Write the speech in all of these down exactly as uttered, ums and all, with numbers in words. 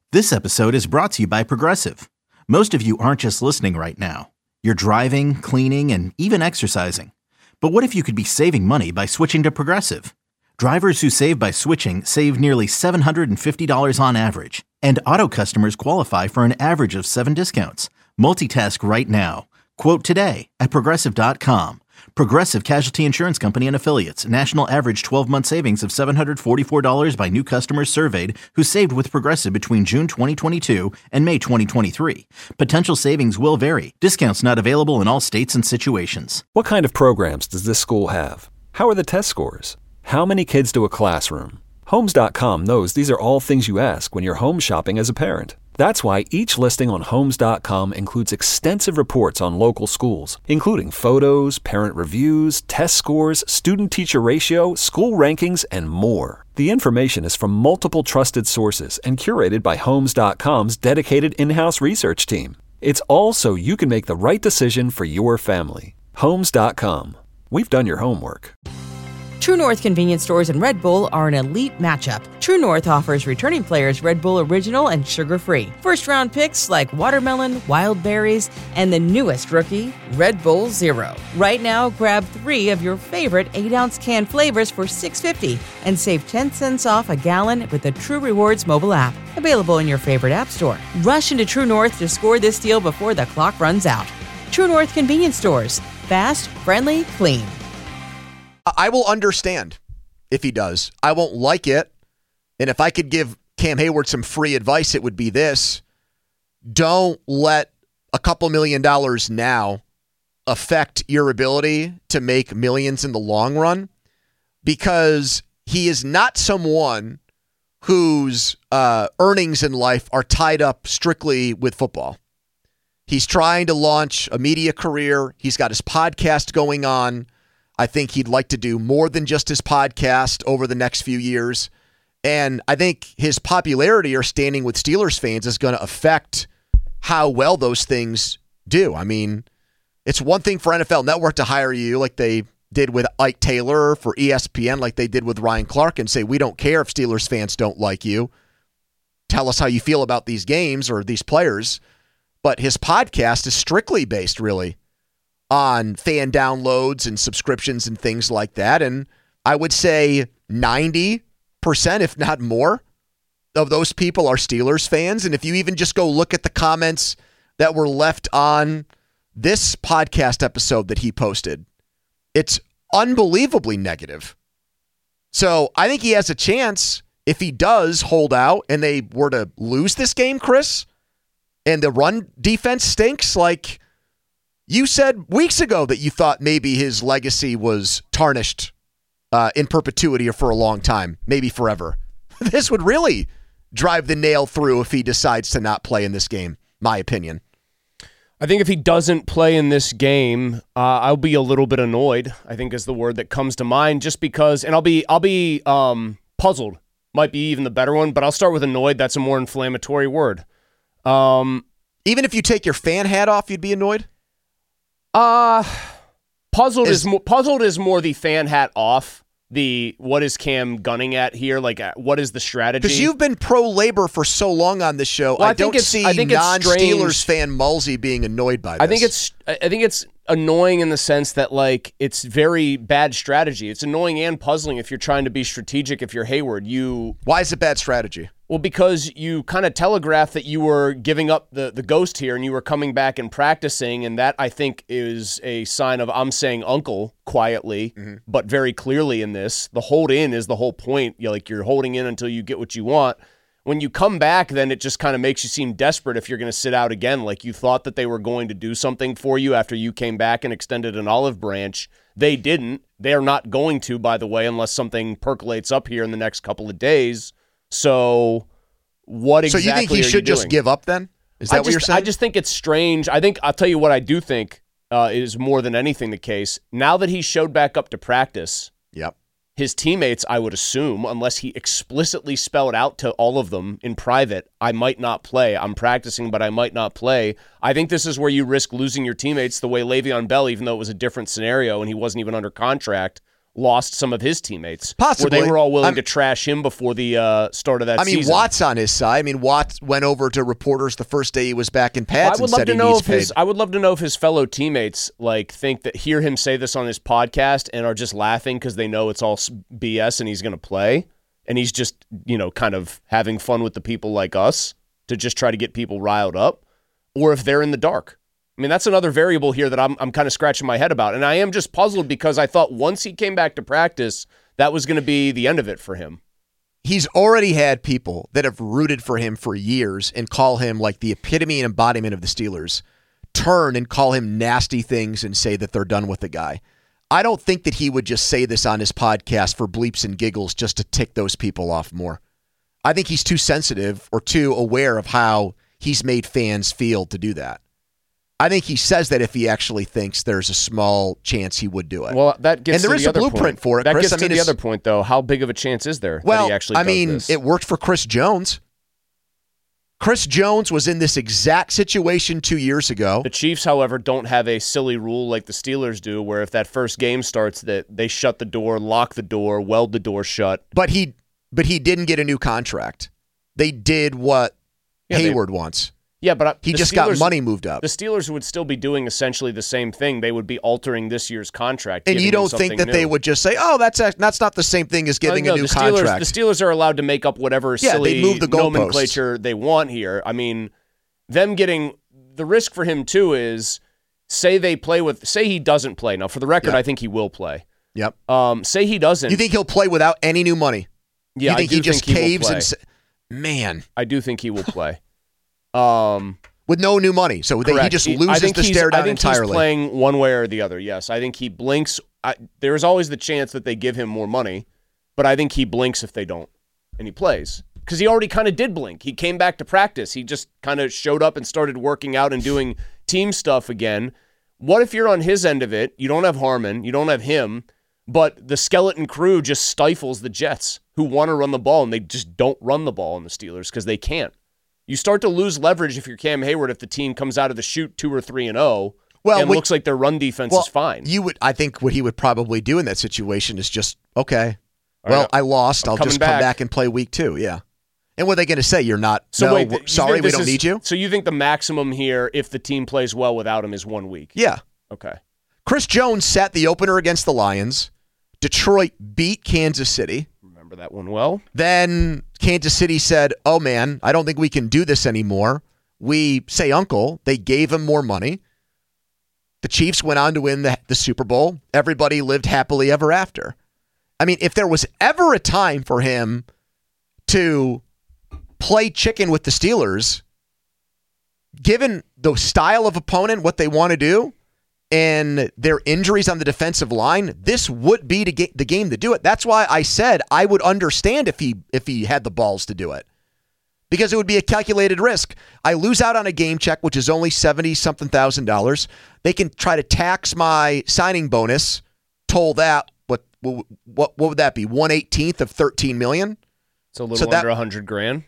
This episode is brought to you by Progressive. Most of you aren't just listening right now. You're driving, cleaning, and even exercising. But what if you could be saving money by switching to Progressive? Drivers who save by switching save nearly seven hundred fifty dollars on average. And auto customers qualify for an average of seven discounts. Multitask right now. Quote today at Progressive dot com. Progressive Casualty Insurance Company and Affiliates. National average twelve-month savings of seven hundred forty-four dollars by new customers surveyed who saved with Progressive between June twenty twenty-two and May twenty twenty-three. Potential savings will vary. Discounts not available in all states and situations. What kind of programs does this school have? How are the test scores? How many kids do a classroom? Homes dot com knows these are all things you ask when you're home shopping as a parent. That's why each listing on Homes dot com includes extensive reports on local schools, including photos, parent reviews, test scores, student-teacher ratio, school rankings, and more. The information is from multiple trusted sources and curated by Homes dot com's dedicated in-house research team. It's all so you can make the right decision for your family. Homes dot com. We've done your homework. True North convenience stores and Red Bull are an elite matchup. True North offers returning players Red Bull Original and sugar-free. First-round picks like watermelon, wild berries, and the newest rookie, Red Bull Zero. Right now, grab three of your favorite eight-ounce can flavors for six dollars and fifty cents and save ten cents off a gallon with the True Rewards mobile app. Available in your favorite app store. Rush into True North to score this deal before the clock runs out. True North convenience stores. Fast, friendly, clean. I will understand if he does. I won't like it. And if I could give Cam Hayward some free advice, it would be this. Don't let a couple million dollars now affect your ability to make millions in the long run, because he is not someone whose uh, earnings in life are tied up strictly with football. He's trying to launch a media career. He's got his podcast going on. I think he'd like to do more than just his podcast over the next few years. And I think his popularity or standing with Steelers fans is going to affect how well those things do. I mean, it's one thing for N F L Network to hire you like they did with Ike Taylor, for E S P N like they did with Ryan Clark, and say, we don't care if Steelers fans don't like you. Tell us how you feel about these games or these players. But his podcast is strictly based, really, on fan downloads and subscriptions and things like that. And I would say ninety percent, if not more, of those people are Steelers fans. And if you even just go look at the comments that were left on this podcast episode that he posted, it's unbelievably negative. So I think he has a chance if he does hold out and they were to lose this game, Chris, and the run defense stinks. Like you said weeks ago that you thought maybe his legacy was tarnished uh, in perpetuity or for a long time, maybe forever. This would really drive the nail through if he decides to not play in this game, my opinion. I think if he doesn't play in this game, uh, I'll be a little bit annoyed, I think is the word that comes to mind, just because, and I'll be I'll be um, puzzled, might be even the better one, but I'll start with annoyed. That's a more inflammatory word. Um, even if you take your fan hat off, you'd be annoyed? Uh, puzzled is, is more, puzzled is more the fan hat off. The what is Cam gunning at here? Like, uh, what is the strategy? Because you've been pro-labor for so long on this show, well, I, I don't think see I think non-Steelers fan Mulsey being annoyed by this. I think it's I think it's annoying in the sense that, like, it's very bad strategy. It's annoying and puzzling if you're trying to be strategic. If you're Hayward, you why is it bad strategy? Well, because you kind of telegraphed that you were giving up the, the ghost here and you were coming back and practicing, and that, I think, is a sign of I'm saying uncle quietly, mm-hmm. but very clearly in this. The hold in is the whole point. You're like you're holding in until you get what you want. When you come back, then it just kind of makes you seem desperate if you're going to sit out again. Like you thought that they were going to do something for you after you came back and extended an olive branch. They didn't. They're not going to, by the way, unless something percolates up here in the next couple of days. So what exactly So you think he should just give up then? Is that I what just, you're saying? I just think it's strange. I think I'll tell you what I do think uh, is more than anything the case. Now that he showed back up to practice, yep. his teammates, I would assume, unless he explicitly spelled out to all of them in private, I might not play. I'm practicing, but I might not play. I think this is where you risk losing your teammates the way Le'Veon Bell, even though it was a different scenario and he wasn't even under contract, lost some of his teammates. Possibly. Where they were all willing I'm, to trash him before the uh, start of that I mean, season. Watt's on his side. I mean, Watt went over to reporters the first day he was back in pads I would and love said to he know needs if paid. his, I would love to know if his fellow teammates like think that hear him say this on his podcast and are just laughing because they know it's all B S and he's going to play. And he's just, you know, kind of having fun with the people like us to just try to get people riled up, or if they're in the dark. I mean, that's another variable here that I'm I'm kind of scratching my head about. And I am just puzzled because I thought once he came back to practice, that was going to be the end of it for him. He's already had people that have rooted for him for years and call him like the epitome and embodiment of the Steelers, turn and call him nasty things and say that they're done with the guy. I don't think that he would just say this on his podcast for bleeps and giggles just to tick those people off more. I think he's too sensitive or too aware of how he's made fans feel to do that. I think he says that if he actually thinks there's a small chance he would do it. Well, that gets and there to is the a other blueprint point. for it. That Chris. gets I mean, to the other point, though. How big of a chance is there well, that he actually I does mean, this? it worked for Chris Jones. Chris Jones was in this exact situation two years ago. The Chiefs, however, don't have a silly rule like the Steelers do, where if that first game starts, that they shut the door, lock the door, weld the door shut. But he, but he didn't get a new contract. They did what Yeah, they- Hayward wants. Yeah, but He the just Steelers, got money moved up. The Steelers would still be doing essentially the same thing. They would be altering this year's contract. And giving you him don't think something that new. they would just say, "Oh, that's a, that's not the same thing as giving No, a new the Steelers, contract." The Steelers are allowed to make up whatever Yeah, silly they move the goalposts. nomenclature they want here. I mean, them getting the risk for him too is say they play with say he doesn't play. Now, for the record, Yep. I think he will play. Yep. Um, say he doesn't. You think he'll play without any new money? Yeah, you think I do he just think he will caves play. and sa- man I do think he will play. Um. with no new money, so they, he Correct. just I loses think the he's- stare down I think entirely. he's playing one way or the other. Yes, I think he blinks. I, there is always the chance that they give him more money, but I think he blinks if they don't, and he plays because he already kind of did blink. He came back to practice. He just kind of showed up and started working out and doing team stuff again. What if you're on his end of it? You don't have Harmon, you don't have him, but the skeleton crew just stifles the Jets, who want to run the ball, and they just don't run the ball in the Steelers because they can't. You start to lose leverage if you're Cam Hayward if the team comes out of the chute two or three and zero. Well, and we- looks like their run defense well, is fine. You would, I think, what he would probably do in that situation is just okay. All Well, right, I lost. I'm I'll just coming come back. back and play week two. Yeah. And what are they going to say? You're not. So no, wait, we're- you sorry, think we this don't is- need you. So you think the maximum here, if the team plays well without him, is one week? Yeah. Okay. Chris Jones sat the opener against the Lions. Detroit beat Kansas City. Remember that one well. Then Kansas City said, "Oh man, I don't think we can do this anymore." We say uncle. They gave him more money. The Chiefs went on to win the, the Super Bowl. Everybody lived happily ever after. I mean, if there was ever a time for him to play chicken with the Steelers, given the style of opponent, what they want to do, and their injuries on the defensive line, this would be to get the game to do it. That's why I said I would understand if he if he had the balls to do it. Because it would be a calculated risk. I lose out on a game check, which is only seventy-something thousand dollars. They can try to tax my signing bonus, toll that, what what what would that be? one eighteenth of thirteen million dollars? It's a little So that- under a hundred grand.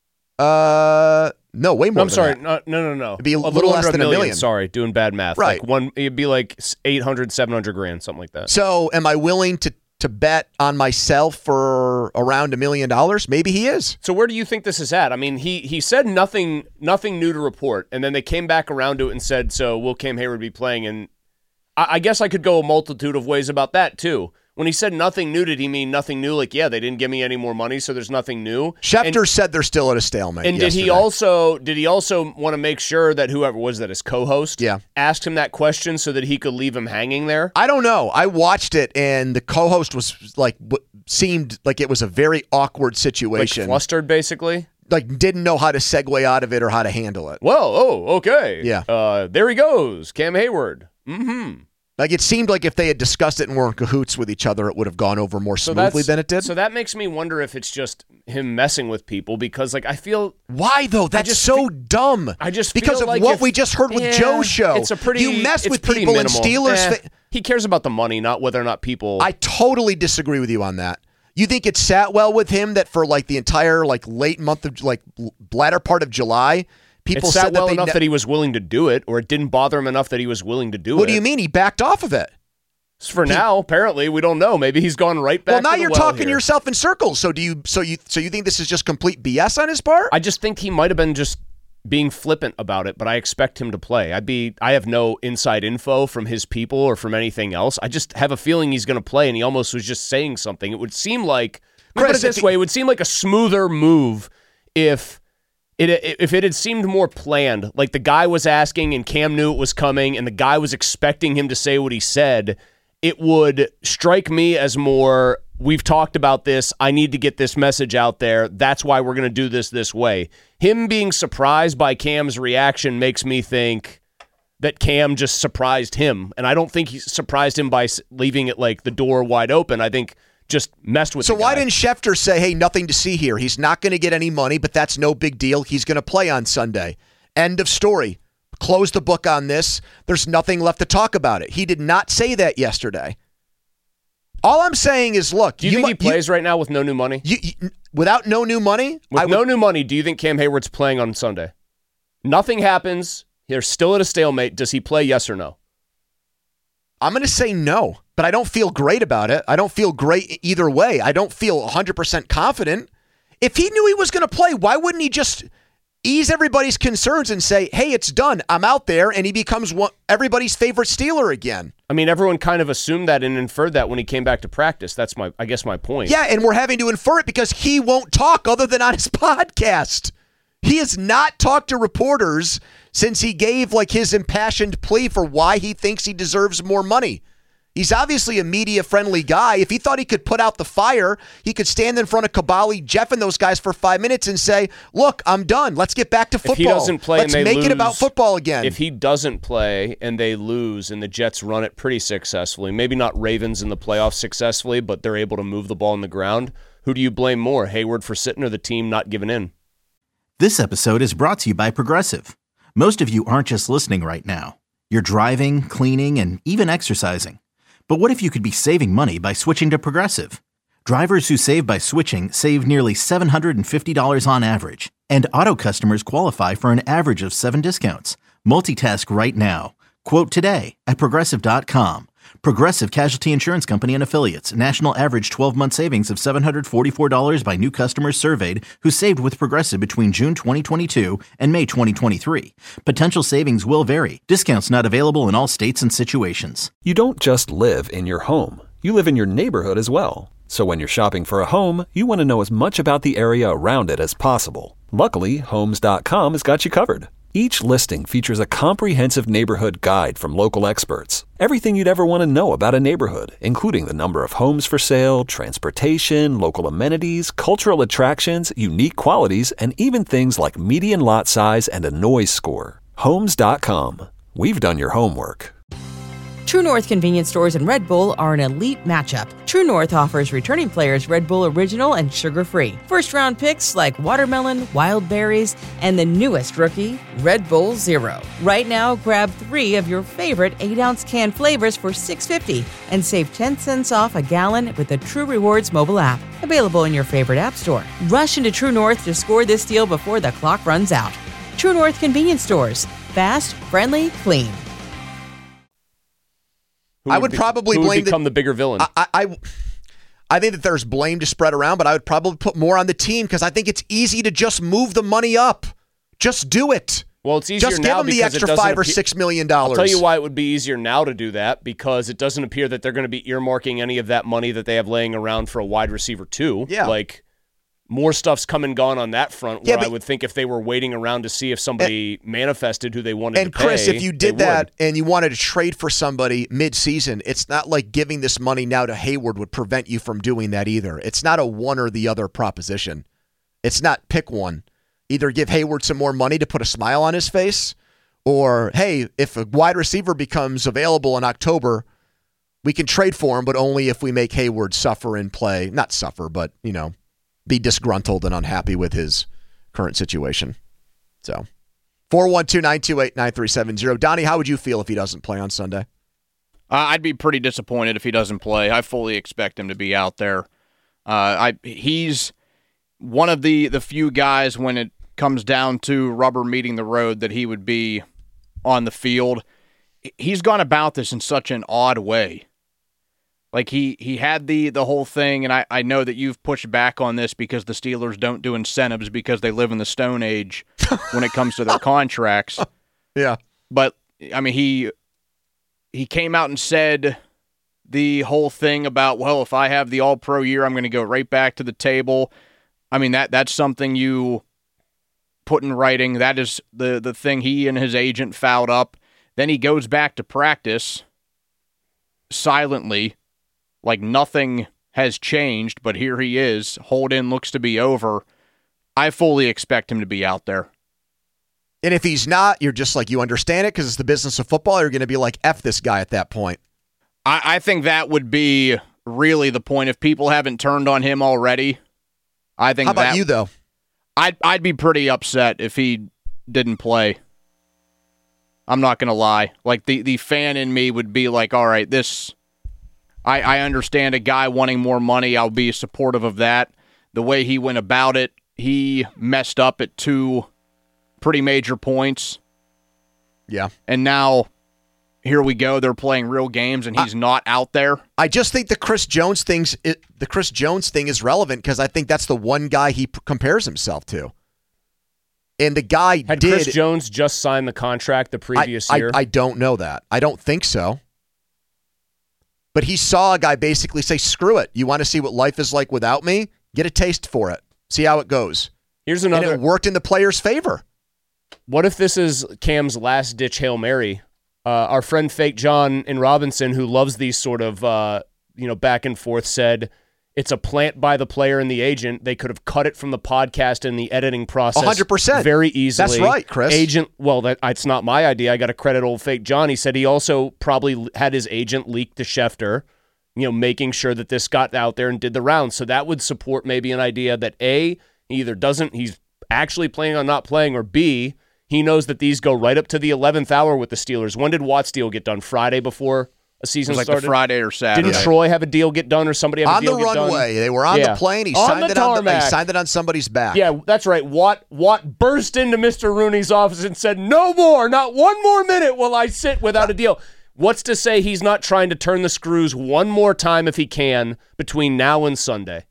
Uh, no, way more No, I'm than sorry. that. No, no, no, no. It'd be a a little less under than a million. million. Sorry, doing bad math. Right. Like one, it'd be like eight hundred, seven hundred grand, something like that. So am I willing to, to bet on myself for around a million dollars? Maybe he is. So where do you think this is at? I mean, he he said nothing nothing new to report, and then they came back around to it and said, so will Cam Hayward be playing? And I, I guess I could go a multitude of ways about that, too. When he said nothing new, did he mean nothing new? Like, yeah, they didn't give me any more money, so there's nothing new. Schefter and, said they're still at a stalemate. And did he yesterday. also did he also want to make sure that whoever was that his co-host Yeah. asked him that question so that he could leave him hanging there? I don't know. I watched it, and the co-host was like, w- seemed like it was a very awkward Like situation. flustered, basically. Like, didn't know how to segue out of it or how to handle it. Well, oh, okay. Yeah. Uh, there he goes, Cam Hayward. Mm-hmm. Like, it seemed like if they had discussed it and were in cahoots with each other, it would have gone over more So smoothly that's- than it did. So that makes me wonder if it's just him messing with people because, like, I feel Why though? That's just so fe- dumb. I just because feel of like what if- we just heard with Yeah, Joe's show. It's a pretty. You mess it's with pretty people minimal. and Steelers. Eh, fa- he cares about the money, not whether or not people. I totally disagree with you on that. You think it sat well with him that for like the entire like late month of like latter part of July, people it said sat well that they enough ne- that he was willing to do it, or it didn't bother him enough that he was willing to do What it. do you mean he backed off of it? For he, now, apparently, we don't know. Maybe he's gone right back. Well, now to the you're well talking here. yourself in circles. So do you? So you? So you think this is just complete B S on his part? I just think he might have been just being flippant about it, but I expect him to play. I'd be. I have no inside info from his people or from anything else. I just have a feeling he's going to play, and he almost was just saying something. It would seem like. Chris, put it this way: it would seem like a smoother move if. It, if it had seemed more planned, like the guy was asking and Cam knew it was coming and the guy was expecting him to say what he said, it would strike me as more, we've talked about this, I need to get this message out there, that's why we're going to do this this way. Him being surprised by Cam's reaction makes me think that Cam just surprised him, and I don't think he surprised him by leaving it like the door wide open. I think just messed with So the why guy. didn't Schefter say, hey, nothing to see here. He's not going to get any money, but that's no big deal. He's going to play on Sunday. End of story. Close the book on this. There's nothing left to talk about it. He did not say that yesterday. All I'm saying is, look. Do you, you think mu- he plays you, right now with no new money? You, you, without no new money? With I no would, new money, do you think Cam Hayward's playing on Sunday? Nothing happens. They're still at a stalemate. Does he play, yes or no? I'm going to say no, but I don't feel great about it. I don't feel great either way. I don't feel one hundred percent confident. If he knew he was going to play, why wouldn't he just ease everybody's concerns and say, hey, it's done. I'm out there, and he becomes one, everybody's favorite Steeler again? I mean, everyone kind of assumed that and inferred that when he came back to practice. That's, my, I guess, my point. Yeah, and we're having to infer it because he won't talk other than on his podcast. He has not talked to reporters since he gave like his impassioned plea for why he thinks he deserves more money. He's obviously a media-friendly guy. If he thought he could put out the fire, he could stand in front of Kabali, Jeff, and those guys for five minutes and say, look, I'm done. Let's get back to football. If he doesn't play Let's and they make lose, it about football again. If he doesn't play and they lose and the Jets run it pretty successfully, maybe not Ravens in the playoffs successfully, but they're able to move the ball on the ground, who do you blame more, Hayward for sitting or the team not giving in? This episode is brought to you by Progressive. Most of you aren't just listening right now. You're driving, cleaning, and even exercising. But what if you could be saving money by switching to Progressive? Drivers who save by switching save nearly seven hundred fifty dollars on average. And auto customers qualify for an average of seven discounts. Multitask right now. Quote today at Progressive dot com. Progressive Casualty Insurance Company and Affiliates. National average twelve-month savings of seven hundred forty-four dollars by new customers surveyed who saved with Progressive between June twenty twenty-two and May twenty twenty-three. Potential savings will vary. Discounts not available in all states and situations. You don't just live in your home. You live in your neighborhood as well. So when you're shopping for a home, you want to know as much about the area around it as possible. Luckily, Homes dot com has got you covered. Each listing features a comprehensive neighborhood guide from local experts. Everything you'd ever want to know about a neighborhood, including the number of homes for sale, transportation, local amenities, cultural attractions, unique qualities, and even things like median lot size and a noise score. Homes dot com. We've done your homework. True North convenience stores and Red Bull are an elite matchup. True North offers returning players Red Bull Original and sugar-free. First-round picks like watermelon, wild berries, and the newest rookie, Red Bull Zero. Right now, grab three of your favorite eight-ounce can flavors for six dollars and fifty cents and save ten cents off a gallon with the True Rewards mobile app. Available in your favorite app store. Rush into True North to score this deal before the clock runs out. True North convenience stores. Fast, friendly, clean. Who I would be, probably who blame would become the, the bigger villain. I, I, I think that there's blame to spread around, but I would probably put more on the team because I think it's easy to just move the money up. Just do it. Well, it's easier just now give them the extra five or six million dollars. I'll tell you why it would be easier now to do that, because it doesn't appear that they're going to be earmarking any of that money that they have laying around for a wide receiver too. Yeah, like more stuff's come and gone on that front. Where yeah, but, I would think if they were waiting around to see if somebody and, manifested who they wanted and to pay. And Chris, if you did that would. and you wanted to trade for somebody mid-season, it's not like giving this money now to Hayward would prevent you from doing that either. It's not a one or the other proposition. It's not pick one. Either give Hayward some more money to put a smile on his face, or, hey, if a wide receiver becomes available in October, we can trade for him, but only if we make Hayward suffer in play. Not suffer, but, you know, be disgruntled and unhappy with his current situation. So, four one two, nine two eight, nine three seven zero. Donnie, how would you feel if he doesn't play on Sunday? Uh, I'd be pretty disappointed if he doesn't play. I fully expect him to be out there. Uh, I he's one of the, the few guys when it comes down to rubber meeting the road that he would be on the field. He's gone about this in such an odd way. Like he he had the the whole thing, and I, I know that you've pushed back on this because the Steelers don't do incentives because they live in the Stone Age when it comes to their contracts. Yeah. But, I mean, he he came out and said the whole thing about, well, if I have the all-pro year, I'm going to go right back to the table. I mean, that that's something you put in writing. That is the, the thing he and his agent fouled up. Then he goes back to practice silently, like nothing has changed, but here he is. Hold-in looks to be over. I fully expect him to be out there. And if he's not, you're just like, you understand it because it's the business of football. You're going to be like, F this guy at that point. I, I think that would be really the point. If people haven't turned on him already, I think How about that, you, though? I'd, I'd be pretty upset if he didn't play. I'm not going to lie. Like, the, the fan in me would be like, all right, this, I, I understand a guy wanting more money. I'll be supportive of that. The way he went about it, he messed up at two pretty major points. Yeah. And now, here we go. They're playing real games, and he's I, not out there. I just think the Chris Jones things, it, the Chris Jones thing is relevant because I think that's the one guy he p- compares himself to. And the guy Had did. Chris Jones just signed the contract the previous I, year? I, I don't know that. I don't think so. But he saw a guy basically say, screw it. You want to see what life is like without me? Get a taste for it. See how it goes. Here's another. And it worked in the player's favor. What if this is Cam's last-ditch Hail Mary? Uh, our friend Fake John in Robinson, who loves these sort of uh, you know back and forth, said it's a plant by the player and the agent. They could have cut it from the podcast and the editing process one hundred percent. very easily. That's right, Chris. Agent, well, that it's not my idea. I got to credit old Fake John. He said he also probably had his agent leak to Schefter, you know, making sure that this got out there and did the rounds. So that would support maybe an idea that A, he either doesn't, he's actually planning on not playing, or B, he knows that these go right up to the eleventh hour with the Steelers. When did Watt's deal get done? Friday before a season it was like started? the Friday or Saturday. Didn't Troy have a deal get done, or somebody have on a deal the get done? runway. They were on yeah. the plane. He on signed the it on the, he tarmac. signed it on somebody's back. Yeah, that's right. Watt Watt burst into Mister Rooney's office and said, "No more, not one more minute will I sit without a deal." What's to say he's not trying to turn the screws one more time if he can between now and Sunday?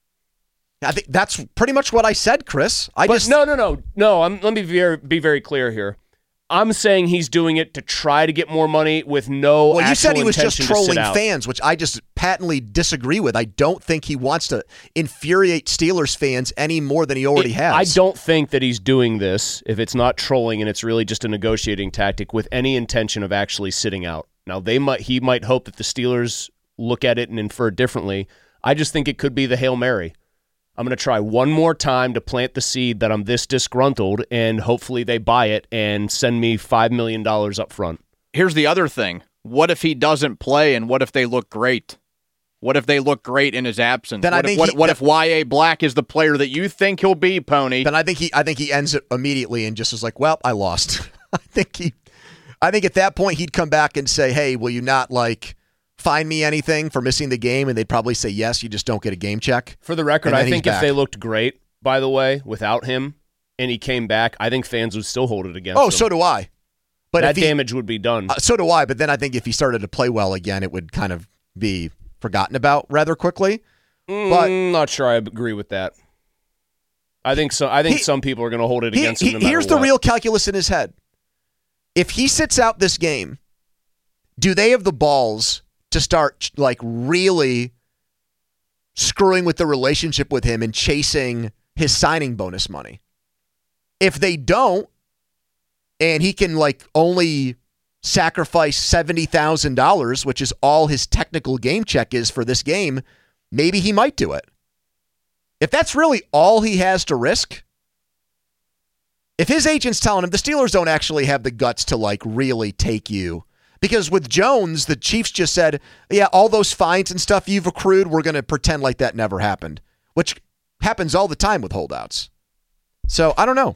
I think that's pretty much what I said, Chris. I but just no, no, no, no. I'm, let me be very, be very clear here. I'm saying he's doing it to try to get more money with no. Well, you said he was just intention to sit trolling out. fans, which I just patently disagree with. I don't think he wants to infuriate Steelers fans any more than he already It, has. I don't think that he's doing this, if it's not trolling and it's really just a negotiating tactic, with any intention of actually sitting out. Now, they might he might hope that the Steelers look at it and infer differently. I just think it could be the Hail Mary. I'm going to try one more time to plant the seed that I'm this disgruntled, and hopefully they buy it and send me five million dollars up front. Here's the other thing. What if he doesn't play, and what if they look great? What if they look great in his absence? Then what I if, think what, he, what then, if Y A Black is the player that you think he'll be, Pony? Then I think he I think he ends it immediately and just is like, well, I lost. I think he I think at that point he'd come back and say, hey, will you not like fine me anything for missing the game? And they'd probably say yes, you just don't get a game check. For the record, I think if back. they looked great, by the way, without him, and he came back, I think fans would still hold it against oh, him. so do I. But that if he, damage would be done. Uh, so do I, but then I think if he started to play well again, it would kind of be forgotten about rather quickly. Mm, But not sure I agree with that. I think so. I think he, some people are going to hold it he, against he, him no matter Here's what. the real calculus in his head. If he sits out this game, do they have the balls to start like really screwing with the relationship with him and chasing his signing bonus money? If they don't, and he can like only sacrifice seventy thousand dollars, which is all his technical game check is for this game, maybe he might do it. If that's really all he has to risk, if his agent's telling him the Steelers don't actually have the guts to like really take you, because with Jones, the Chiefs just said, yeah, all those fines and stuff you've accrued, we're going to pretend like that never happened, which happens all the time with holdouts. So I don't know.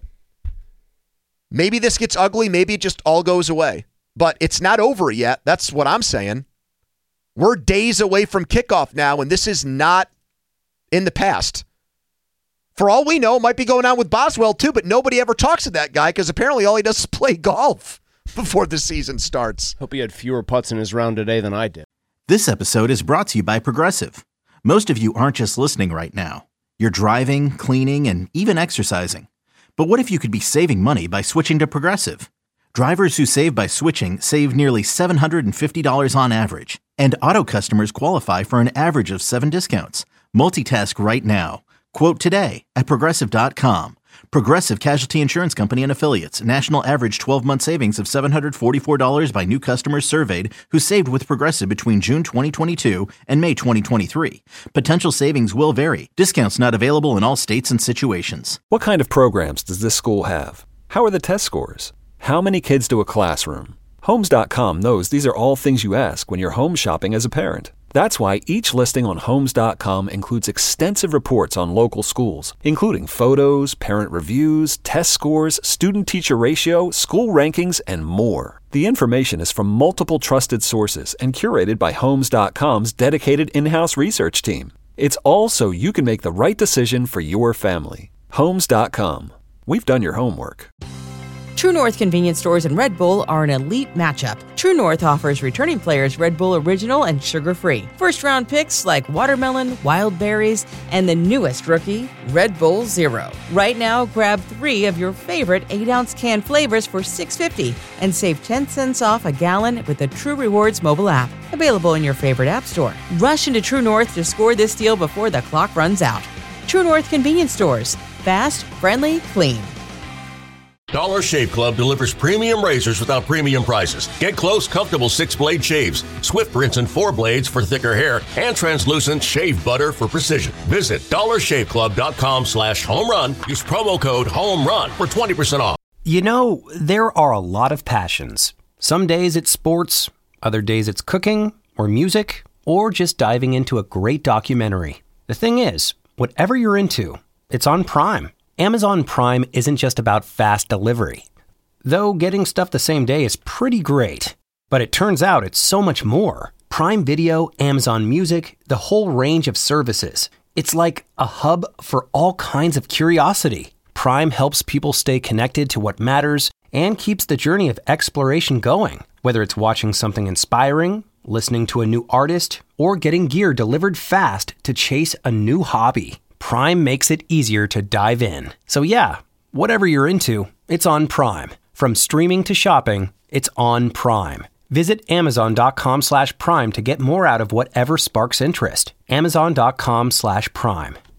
Maybe this gets ugly. Maybe it just all goes away. But it's not over yet. That's what I'm saying. We're days away from kickoff now, and this is not in the past. For all we know, it might be going on with Boswell too, but nobody ever talks to that guy because apparently all he does is play golf before the season starts. Hope he had fewer putts in his round today than I did. This episode is brought to you by Progressive. Most of you aren't just listening right now. You're driving, cleaning, and even exercising. But what if you could be saving money by switching to Progressive? Drivers who save by switching save nearly seven hundred fifty dollars on average. And auto customers qualify for an average of seven discounts. Multitask right now. Quote today at Progressive dot com. Progressive Casualty Insurance Company and Affiliates. National average twelve-month savings of seven hundred forty-four dollars by new customers surveyed who saved with Progressive between June twenty twenty-two and May twenty twenty-three. Potential savings will vary. Discounts not available in all states and situations. What kind of programs does this school have? How are the test scores? How many kids do a classroom? Homes dot com knows these are all things you ask when you're home shopping as a parent. That's why each listing on Homes dot com includes extensive reports on local schools, including photos, parent reviews, test scores, student-teacher ratio, school rankings, and more. The information is from multiple trusted sources and curated by Homes dot com's dedicated in-house research team. It's all so you can make the right decision for your family. Homes dot com. We've done your homework. True North convenience stores and Red Bull are an elite matchup. True North offers returning players Red Bull Original and sugar-free. First-round picks like watermelon, wild berries, and the newest rookie, Red Bull Zero. Right now, grab three of your favorite eight-ounce can flavors for six dollars and fifty cents and save ten cents off a gallon with the True Rewards mobile app. Available in your favorite app store. Rush into True North to score this deal before the clock runs out. True North convenience stores. Fast, friendly, clean. Dollar Shave Club delivers premium razors without premium prices. Get close, comfortable six-blade shaves, swift rinse and four blades for thicker hair, and translucent shave butter for precision. Visit dollar shave club dot com slash home run. Use promo code HOMERUN for twenty percent off. You know, there are a lot of passions. Some days it's sports, other days it's cooking or music, or just diving into a great documentary. The thing is, whatever you're into, it's on Prime. Amazon Prime isn't just about fast delivery. Though getting stuff the same day is pretty great. But it turns out it's so much more. Prime Video, Amazon Music, the whole range of services. It's like a hub for all kinds of curiosity. Prime helps people stay connected to what matters and keeps the journey of exploration going. Whether it's watching something inspiring, listening to a new artist, or getting gear delivered fast to chase a new hobby. Prime makes it easier to dive in. So yeah, whatever you're into, it's on Prime. From streaming to shopping, it's on Prime. Visit amazon dot com slash prime to get more out of whatever sparks interest. amazon dot com slash prime.